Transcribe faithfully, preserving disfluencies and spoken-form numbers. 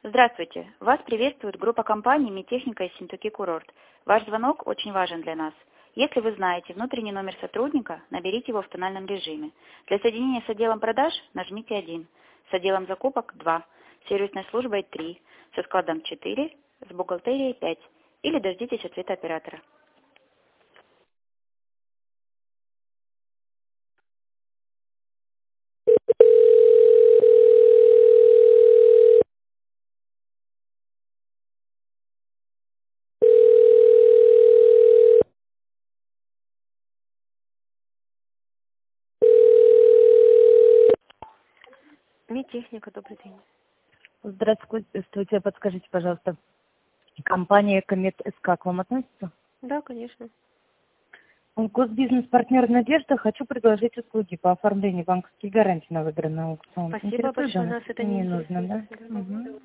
Здравствуйте! Вас приветствует группа компаний «Медтехника» из Синтуки Курорт. Ваш звонок очень важен для нас. Если вы знаете внутренний номер сотрудника, наберите его в тональном режиме. Для соединения с отделом продаж нажмите один, с отделом закупок два, с сервисной службой три, со складом четыре, с бухгалтерией пять или дождитесь ответа оператора. Медтехника, добрый день. Здравствуйте, подскажите, пожалуйста, компания Комет СК к вам относится? Да, конечно. Госбизнес-партнер «Надежда». Хочу предложить услуги по оформлению банковских гарантий на выигранный аукцион. Спасибо Интересует, большое, да? нас это Не не нужно, интересует. да? Угу.